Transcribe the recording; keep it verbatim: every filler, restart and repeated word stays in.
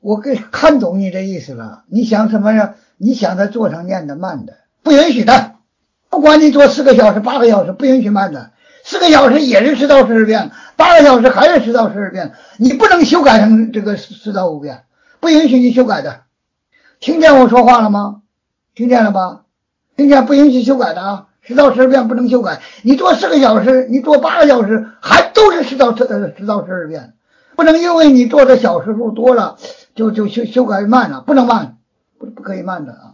我给看懂你这意思了，你想什么呀？你想他做成念的慢的，不允许的。不管你做四个小时、八个小时，不允许慢的。四个小时也是十到十遍，八个小时还是十到十遍，你不能修改成这个十到五遍，不允许你修改的。听见我说话了吗？听见了吧？听见不允许修改的啊！十到十遍不能修改。你做四个小时，你做八个小时，还都是十到十十到十二遍，不能因为你做的小时数多了，就就修修改慢了，不能慢，不不可以慢的啊。